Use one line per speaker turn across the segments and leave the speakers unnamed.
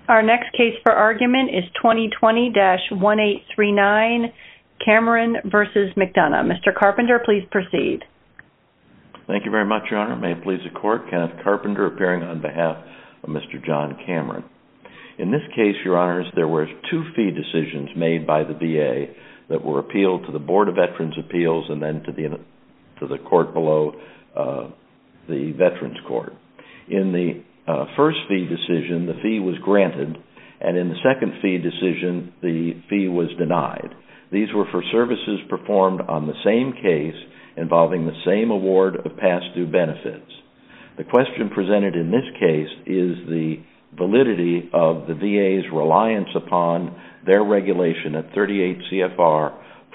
Our next case for argument is 2020-1839, Cameron v. McDonough. Mr. Carpenter, please proceed.
Thank you very much, Your Honor. May it please the Court, Kenneth Carpenter appearing on behalf of Mr. John Cameron. In this case, Your Honors, there were 2 fee decisions made by the VA that were appealed to the Board of Veterans' Appeals and then to the court below, the Veterans Court. In the first fee decision, the fee was granted, and in the second fee decision, the fee was denied. These were for services performed on the same case involving the same award of past due benefits. The question presented in this case is the validity of the VA's reliance upon their regulation at 38 CFR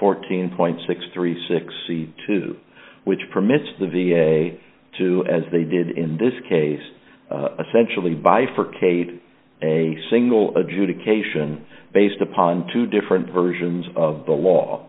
14.636C2, which permits the VA to, as they did in this case, essentially bifurcate a single adjudication based upon 2 different versions of the law.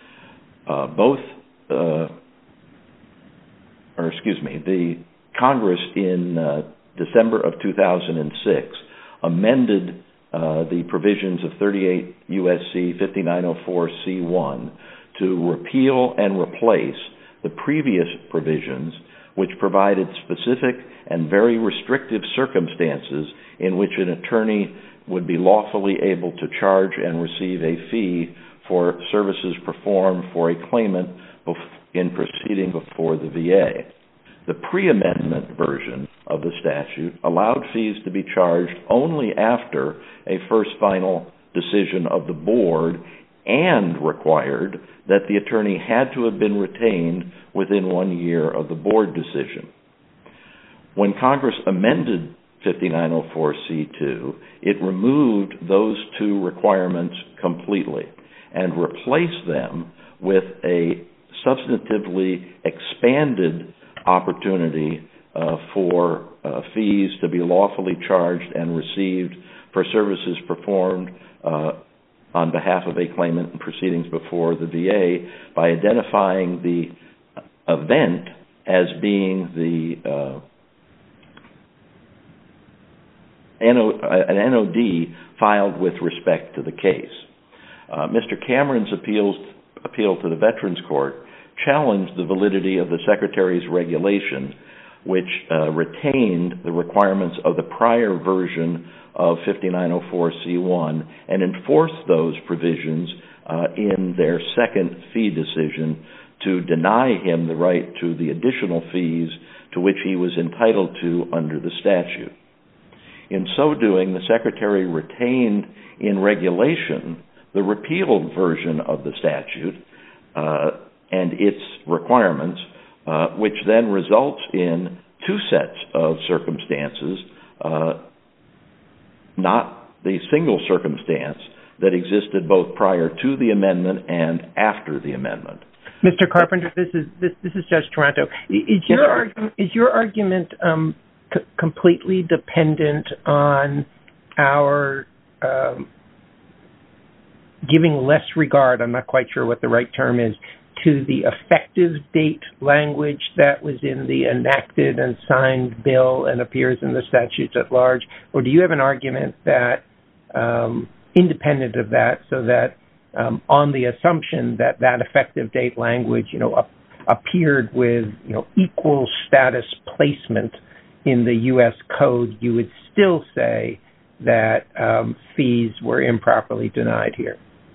The Congress in December of 2006 amended the provisions of 38 U.S.C. 5904C1 to repeal and replace the previous provisions which provided specific and very restrictive circumstances in which an attorney would be lawfully able to charge and receive a fee for services performed for a claimant in proceeding before the VA. The pre-amendment version of the statute allowed fees to be charged only after a first final decision of the board and required that the attorney had to have been retained within 1 year of the board decision. When Congress amended 5904C2, it removed those 2 requirements completely and replaced them with a substantively expanded opportunity for fees to be lawfully charged and received for services performed on behalf of a claimant in proceedings before the VA by identifying the event as being an NOD filed with respect to the case. Mr. Cameron's appeal to the Veterans Court challenged the validity of the Secretary's regulation, which retained the requirements of the prior version of 5904C1 and enforced those provisions in their second fee decision to deny him the right to the additional fees to which he was entitled to under the statute. In so doing, the Secretary retained in regulation the repealed version of the statute and its requirements, which then results in 2 sets of circumstances, not the single circumstance that existed both prior to the amendment and after the amendment.
Mr. Carpenter, this is Judge Toronto. Is your argument completely dependent on our giving less regard, I'm not quite sure what the right term is, to the effective date language that was in the enacted and signed bill and appears in the statutes at large? Or do you have an argument that, independent of that, so that on the assumption that that effective date language, appeared with, equal status placement in the U.S. Code, you would still say that fees were improperly denied here?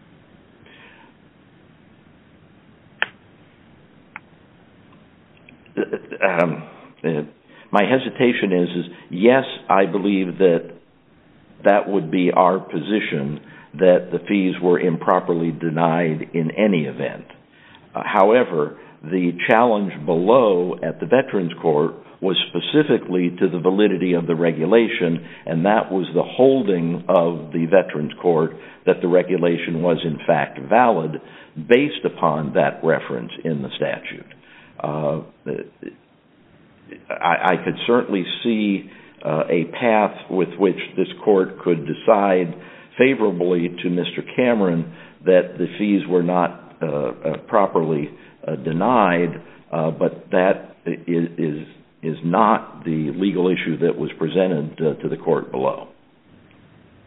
My hesitation is yes, I believe that would be our position, that the fees were improperly denied in any event. However, the challenge below at the Veterans Court was specifically to the validity of the regulation, and that was the holding of the Veterans Court that the regulation was in fact valid based upon that reference in the statute. I could certainly see a path with which this court could decide favorably to Mr. Cameron that the fees were not properly denied, but that is not the legal issue that was presented to the court below.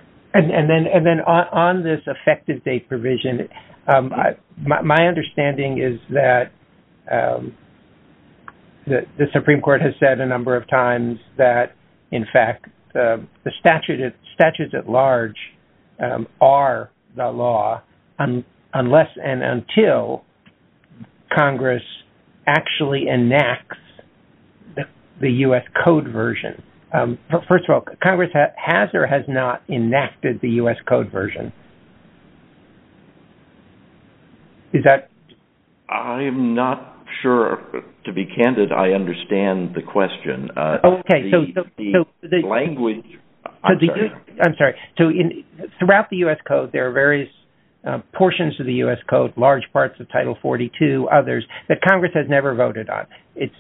And then on this effective date provision, my understanding is that the Supreme Court has said a number of times that, in fact, the statutes at large are the law unless and until Congress actually enacts the U.S. Code version. First of all, Congress has or has not enacted the U.S. Code version? Is that...
I'm not sure. To be candid, I understand the question.
Okay,
the language...
I'm sorry. So throughout the U.S. Code, there are various portions of the U.S. Code, large parts of Title 42, others, that Congress has never voted on.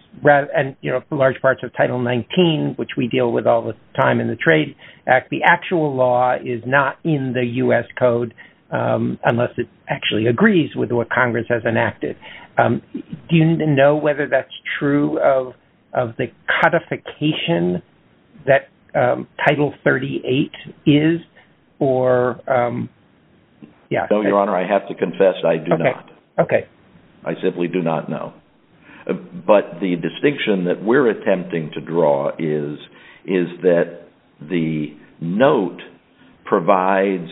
Large parts of Title 19, which we deal with all the time in the Trade Act. The actual law is not in the U.S. Code unless it actually agrees with what Congress has enacted. Do you know whether that's true of the codification that Title 38 is, or...
No, Your Honor, I have to confess I do not.
Okay.
I simply do not know. But the distinction that we're attempting to draw is that the note provides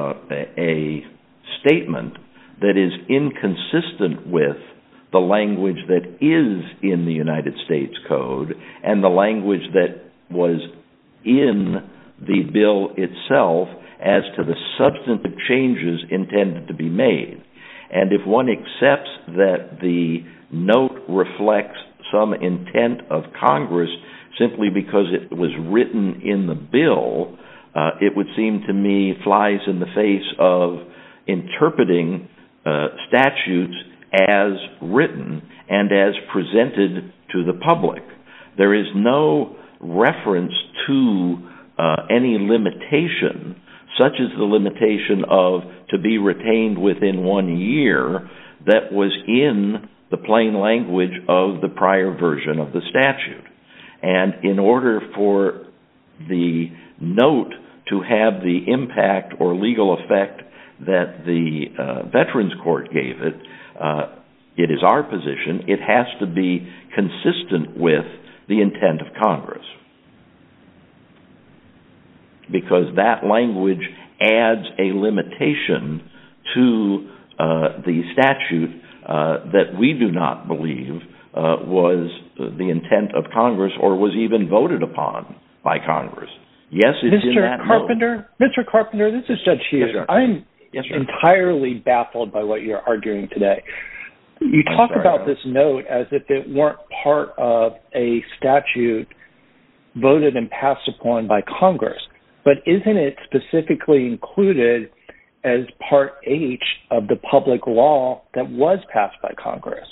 a statement that is inconsistent with the language that is in the United States Code and the language that was in the bill itself as to the substantive changes intended to be made. And if one accepts that the note reflects some intent of Congress simply because it was written in the bill, it would seem to me flies in the face of interpreting statutes as written and as presented to the public. There is no reference to any limitation, such as the limitation of to be retained within 1 year, that was in the plain language of the prior version of the statute. And in order for the note to have the impact or legal effect that the Veterans Court gave it, it is our position, it has to be consistent with the intent of Congress. Because that language adds a limitation to the statute that we do not believe was the intent of Congress or was even voted upon by Congress. Yes, it's in that note.
Mr. Carpenter, this is Judge Hughes.
Yes,
I'm entirely baffled by what you're arguing today. You talk about this note as if it weren't part of a statute voted and passed upon by Congress. But isn't it specifically included as Part H of the public law that was passed by Congress?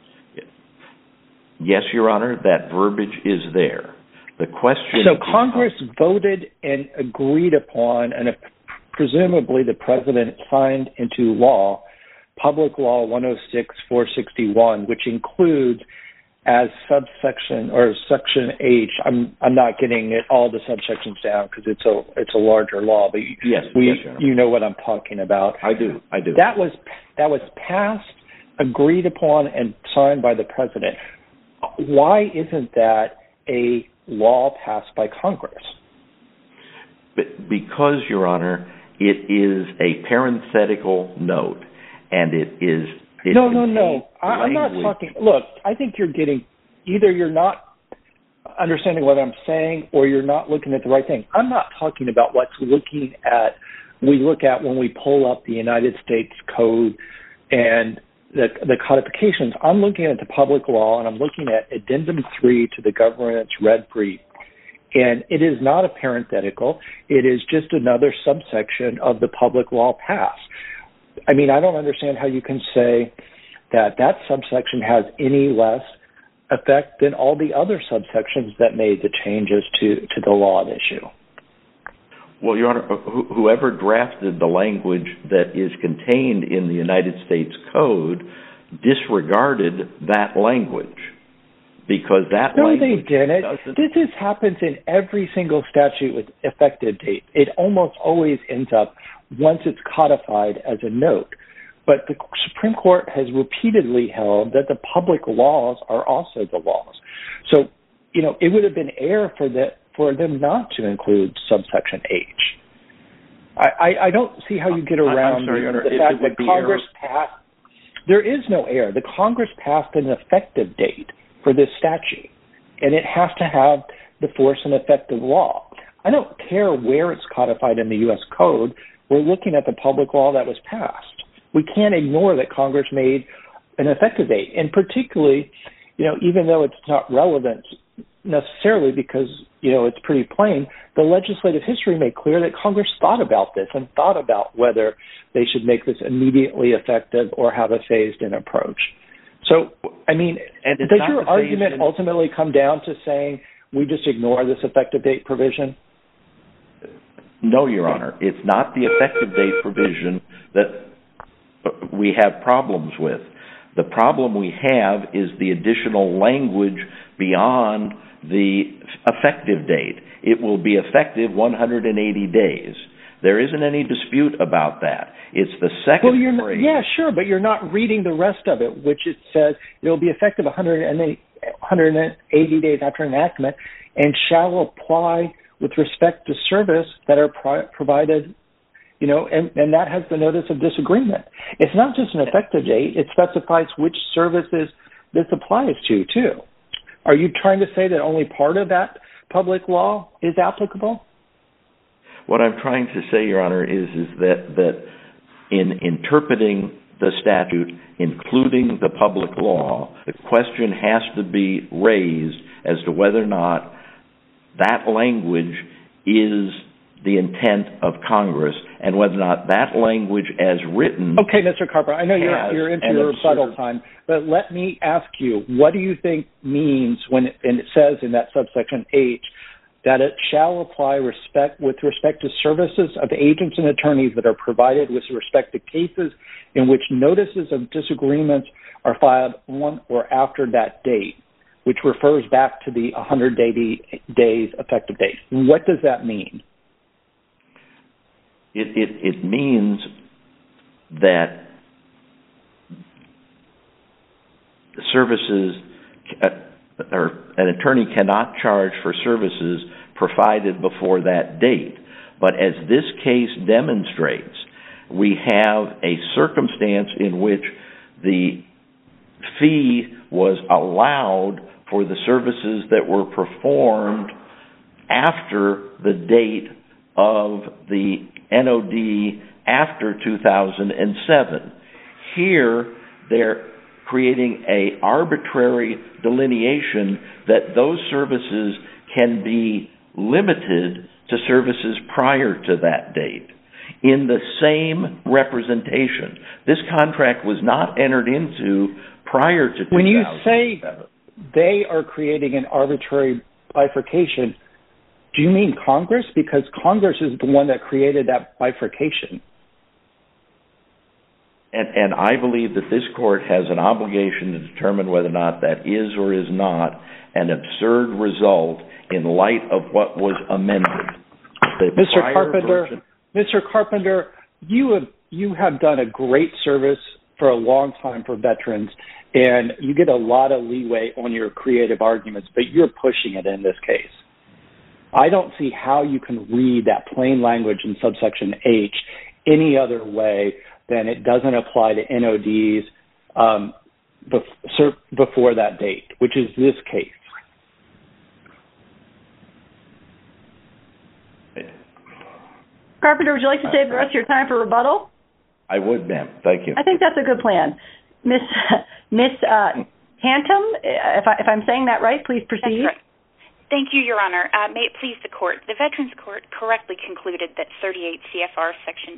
Yes, Your Honor, that verbiage is there. The question...
So Congress voted and agreed upon, and presumably the President signed into law, Public Law 106-461, which includes as subsection or Section H. I'm not getting all the subsections down because it's a larger law, but you know what I'm talking about.
I do.
That was passed, agreed upon, and signed by the President. Why isn't that a law passed by Congress?
Because, Your Honor, it is a parenthetical note, and it is...
No. I'm not talking... Look, I think either you're not understanding what I'm saying or you're not looking at the right thing. I'm not talking about we look at when we pull up the United States Code and the codifications. I'm looking at the public law, and I'm looking at Addendum 3 to the government's red brief. And it is not a parenthetical. It is just another subsection of the public law passed. I mean, I don't understand how you can say that subsection has any less effect than all the other subsections that made the changes to the law at issue.
Well, Your Honor, whoever drafted the language that is contained in the United States Code disregarded that language. because that
No,
language
they didn't. This happens in every single statute with effective date. It almost always ends up, once it's codified, as a note. But the Supreme Court has repeatedly held that the public laws are also the laws. So, it would have been error for them not to include subsection H. I don't see how you get around the fact that Congress passed. There is no error. The Congress passed an effective date for this statute, and it has to have the force and effect of law. I don't care where it's codified in the U.S. Code. We're looking at the public law that was passed. We can't ignore that Congress made an effective date, and particularly, even though it's not relevant necessarily because, it's pretty plain, the legislative history made clear that Congress thought about this and thought about whether they should make this immediately effective or have a phased-in approach. So, does your argument ultimately come down to saying we just ignore this effective date provision?
No, Your Honor. It's not the effective date provision that we have problems with. The problem we have is the additional language beyond the effective date. It will be effective 180 days. There isn't any dispute about that. It's the second phrase.
Yeah, sure, but you're not reading the rest of it, which it says it will be effective 180 days after enactment and shall apply with respect to service that are provided, and that has the notice of disagreement. It's not just an effective date. It specifies which services this applies to, too. Are you trying to say that only part of that public law is applicable?
What I'm trying to say, Your Honor, is that in interpreting the statute, including the public law, the question has to be raised as to whether or not that language is the intent of Congress and whether or not that language as written...
Okay, Mr. Carper, I know you're into your rebuttal time, but let me ask you, what do you think means when it says in that subsection H that it shall apply with respect to services of agents and attorneys that are provided with respect to cases in which notices of disagreements are filed on or after that date, which refers back to the 180 days effective date? What does that mean?
It means that services or an attorney cannot charge for services provided before that date. But as this case demonstrates, we have a circumstance in which the fee was allowed for the services that were performed after the date of the NOD after 2007. Here, they're creating an arbitrary delineation that those services can be limited to services prior to that date. In the same representation, this contract was not entered into prior to 2007.
When you say they are creating an arbitrary bifurcation, do you mean Congress? Because Congress is the one that created that bifurcation.
And I believe that this court has an obligation to determine whether or not that is or is not an absurd result in light of what was amended.
Mr. Carpenter, you have done a great service for a long time for veterans, and you get a lot of leeway on your creative arguments, but you're pushing it in this case. I don't see how you can read that plain language in subsection H any other way than it doesn't apply to NODs before that date, which is this case.
Carpenter, would you like to save the rest of your time for rebuttal?
I would, ma'am. Thank you.
I think that's a good plan. Miss Hantum, if I'm saying that right, please proceed.
That's right. Thank you, Your Honor. May it please the Court. The Veterans Court correctly concluded that 38 CFR Section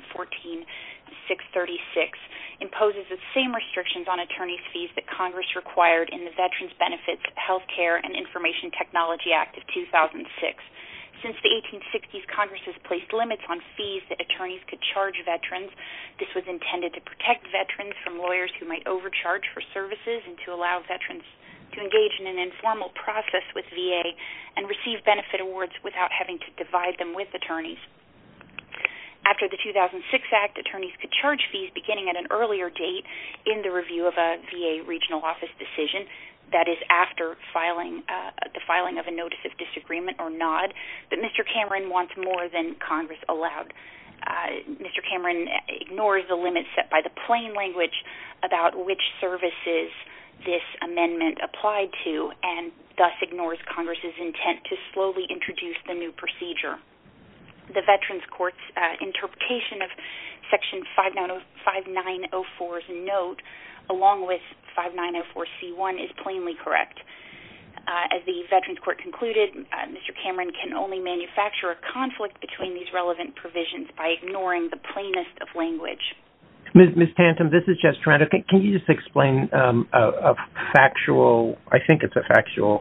14636 imposes the same restrictions on attorneys' fees that Congress required in the Veterans Benefits, Health Care, and Information Technology Act of 2006. Since the 1860s, Congress has placed limits on fees that attorneys could charge veterans. This was intended to protect veterans from lawyers who might overcharge for services and to allow veterans to engage in an informal process with VA and receive benefit awards without having to divide them with attorneys. After the 2006 Act, attorneys could charge fees beginning at an earlier date in the review of a VA regional office decision, that is after the filing of a notice of disagreement or NOD, but Mr. Cameron wants more than Congress allowed. Mr. Cameron ignores the limits set by the plain language about which services this amendment applied to, and thus ignores Congress's intent to slowly introduce the new procedure. The Veterans Court's interpretation of Section 5904's note, along with 5904C1, is plainly correct. As the Veterans Court concluded, Mr. Cameron can only manufacture a conflict between these relevant provisions by ignoring the plainest of language.
Ms. Tantum, this is Jess Toronto. Can you just explain a factual, I think it's a factual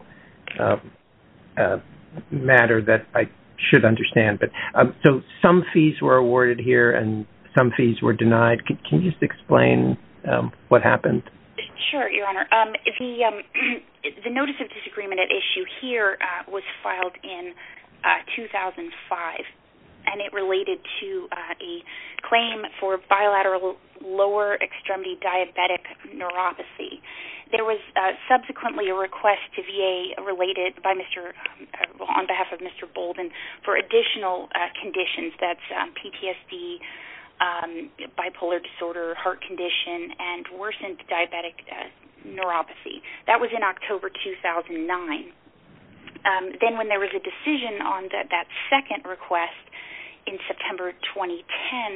matter that I should understand, but so some fees were awarded here and some fees were denied. Can you just explain what happened?
Sure, Your Honor. The notice of disagreement at issue here was filed in 2005, and it related to a claim for bilateral lower extremity diabetic neuropathy. There was subsequently a request to VA related by on behalf of Mr. Bolden for additional conditions. That's PTSD, bipolar disorder, heart condition, and worsened diabetic neuropathy. That was in October 2009. Then when there was a decision on that second request in September 2010,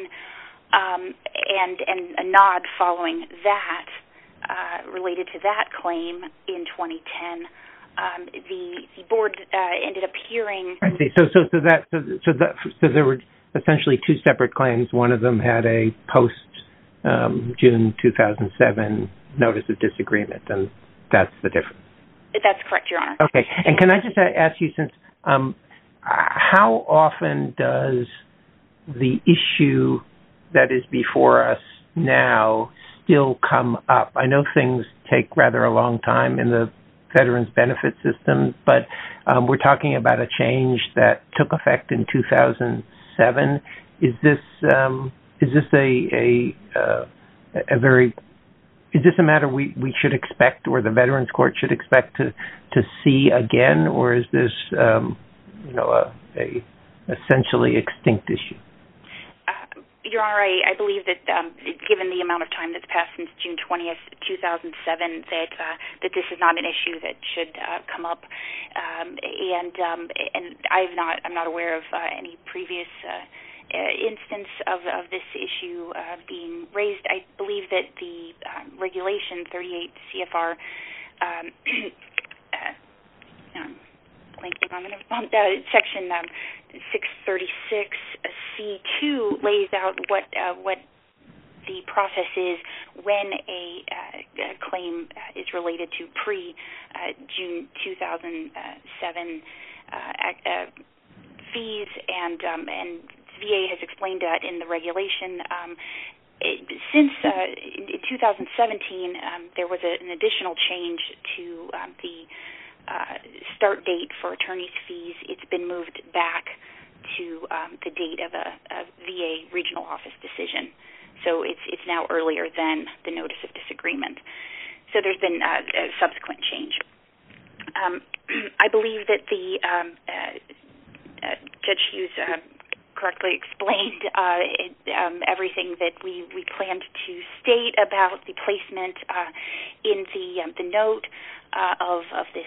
and a nod following that related to that claim in 2010, the board ended up hearing. I see.
So there were essentially two separate claims. One of them had a post June 2007 notice of disagreement, and that's the difference.
That's correct, Your Honor.
Okay. And can I just ask you, since how often does the issue that is before us now still come up? I know things take rather a long time in the Veterans Benefit System, but we're talking about a change that took effect in 2007. Is this a matter we should expect, or the Veterans Court should expect to see again, or is this a essentially extinct issue?
Your Honor, I believe that given the amount of time that's passed since June 20th, 2007, that this is not an issue that should come up, and I'm not aware of any previous instance of this issue being raised. I believe that the regulation 38 CFR section 636 C2 lays out what the process is when a claim is related to pre-June 2007 fees, and VA has explained that in the regulation. Since in 2017, there was an additional change to the start date for attorney's fees. It's been moved back to the date of a VA regional office decision. So it's now earlier than the notice of disagreement. So there's been a subsequent change. I believe that the Judge Hughes correctly explained everything that we planned to state about the placement in the note of this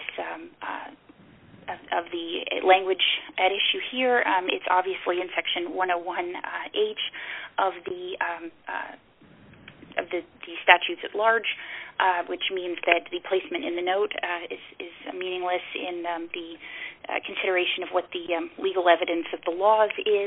of the language at issue here. It's obviously in Section 101H of the statutes at large, which means that the placement in the note is meaningless in the consideration of what the legal evidence of the laws is.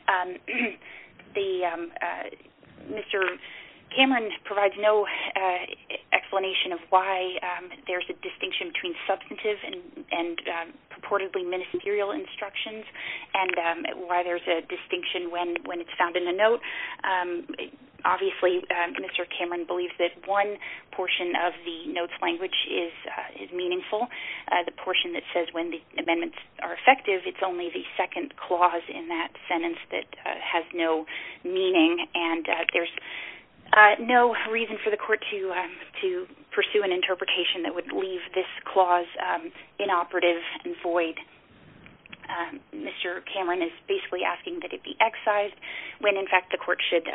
Mr. Cameron provides no explanation of why there's a distinction between substantive and purportedly ministerial instructions, and why there's a distinction when it's found in a note. Obviously, Mr. Cameron believes that one portion of the notes language is meaningful. The portion that says when the amendments are effective, it's only the second clause in that sentence that has no meaning, and there's no reason for the court to pursue an interpretation that would leave this clause inoperative and void. Mr. Cameron is basically asking that it be excised when, in fact, the court should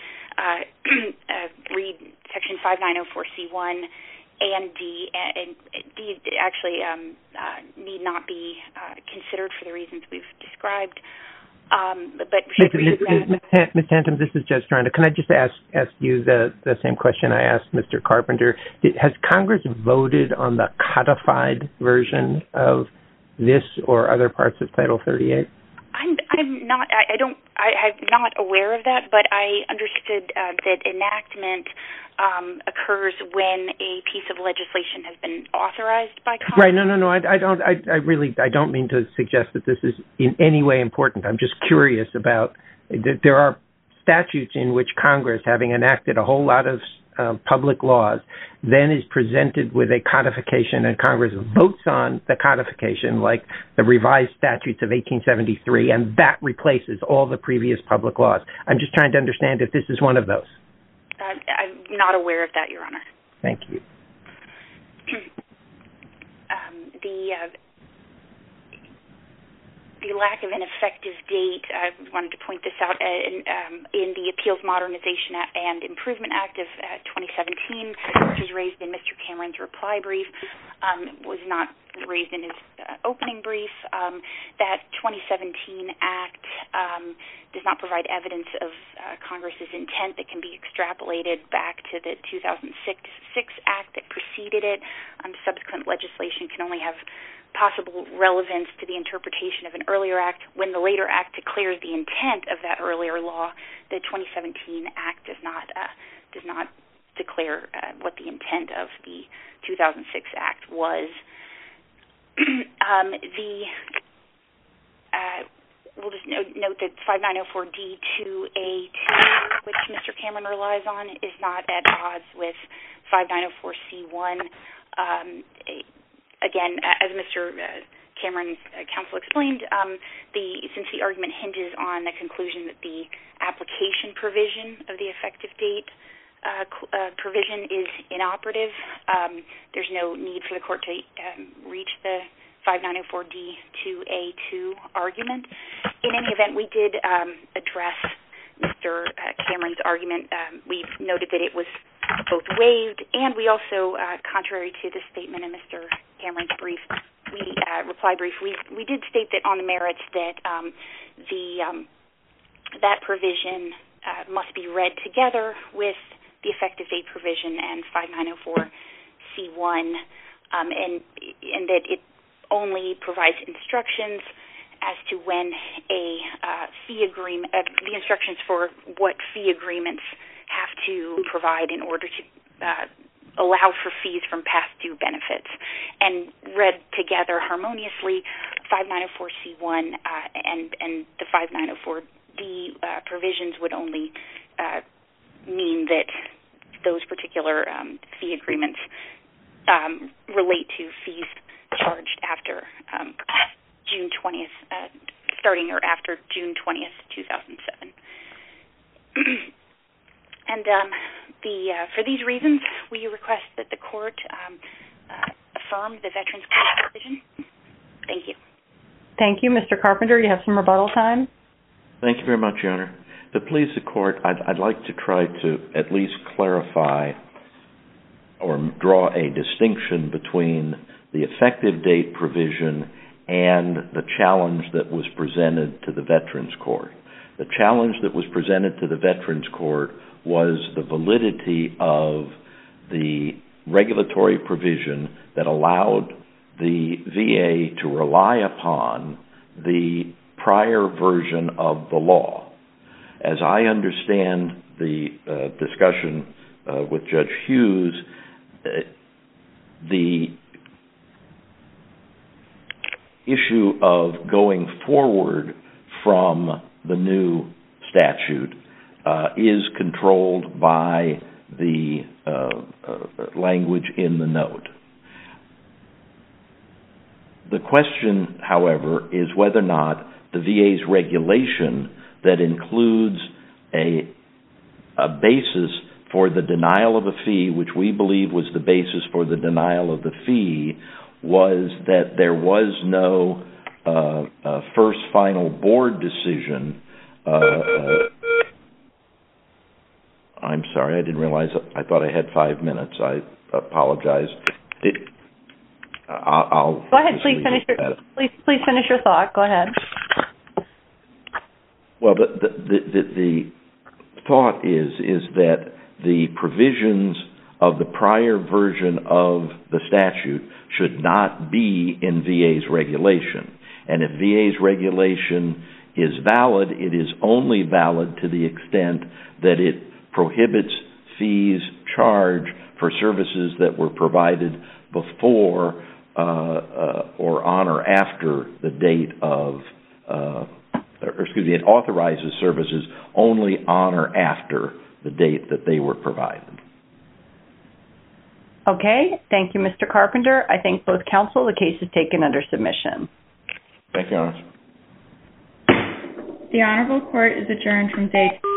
read Section 5904C1 and D. And D actually need not be considered for the reasons we've described. But
Ms. Tantum, this is Judge Toronto. Can I just ask you the same question I asked Mr. Carpenter? Has Congress voted on the codified version of this or other parts of Title 38?
I'm not aware of that, but I understood that enactment occurs when a piece of legislation has been authorized by Congress.
Right. No. I don't mean to suggest that this is in any way important. I'm just curious about there are statutes in which Congress, having enacted a whole lot of public laws, then is presented with a codification, and Congress votes on the codification, like the revised statutes of 1873, and that replaces all the previous public laws. I'm just trying to understand if this is one of those.
I'm not aware of that, Your Honor.
Thank you.
The lack of an effective date, I wanted to point this out, in the Appeals Modernization and Improvement Act of 2017, which was raised in Mr. Cameron's reply brief, was not raised in his opening brief. That 2017 Act does not provide evidence of Congress's intent that can be extrapolated back to the 2006 Act that preceded it. Subsequent legislation can only have possible relevance to the interpretation of an earlier act. When the later act declares the intent of that earlier law, the 2017 Act does not declare what the intent of the 2006 Act was. We'll just note that 5904D2A2, which Mr. Cameron relies on, is not at odds with 5904C1. Again, as Mr. Cameron's counsel explained, since the argument hinges on the conclusion that the application provision of the effective date provision is inoperative, there's no need for the court to reach the 5904D2A2 argument. In any event, we did address Mr. Cameron's argument. We noted that it was both waived, and we also, contrary to the statement in Mr. Cameron's reply brief, we did state that on the merits that that provision must be read together with the effective date provision and 5904C1, and that it only provides instructions as to when a fee agreement, the instructions for what fee agreements have to provide in order to allow for fees from past due benefits. And read together harmoniously, 5904C1 and the 5904D provisions would only mean that those particular fee agreements relate to fees charged after June 20th, starting or after June 20th, 2007. And for these reasons, we request that the court affirm the Veterans Court decision. Thank you.
Thank you. Mr. Carpenter, you have some rebuttal time.
Thank you very much, Your Honor. To please the court, I'd like to try to at least clarify or draw a distinction between the effective date provision and the challenge that was presented to the Veterans Court. The challenge that was presented to the Veterans Court was the validity of the regulatory provision that allowed the VA to rely upon the prior version of the law. As I understand the discussion with Judge Hughes, the issue of going forward from the new statute is controlled by the language in the note. The question, however, is whether or not the VA's regulation that includes a basis for the denial of a fee, which we believe was the basis for the denial of the fee, was that there was no first final board decision. I'm sorry, I didn't realize. I thought I had 5 minutes. I apologize. I'll
go ahead. Please finish your thought. Go ahead.
Well, the thought is that the provisions of the prior version of the statute should not be in VA's regulation. And if VA's regulation is valid, it is only valid to the extent that it prohibits fees charged for services that were provided before or on or after the date of, it authorizes services only on or after the date that they were provided.
Okay. Thank you, Mr. Carpenter. I thank both counsel. The case is taken under submission.
Thank you, Your Honor.
The Honorable Court is adjourned from day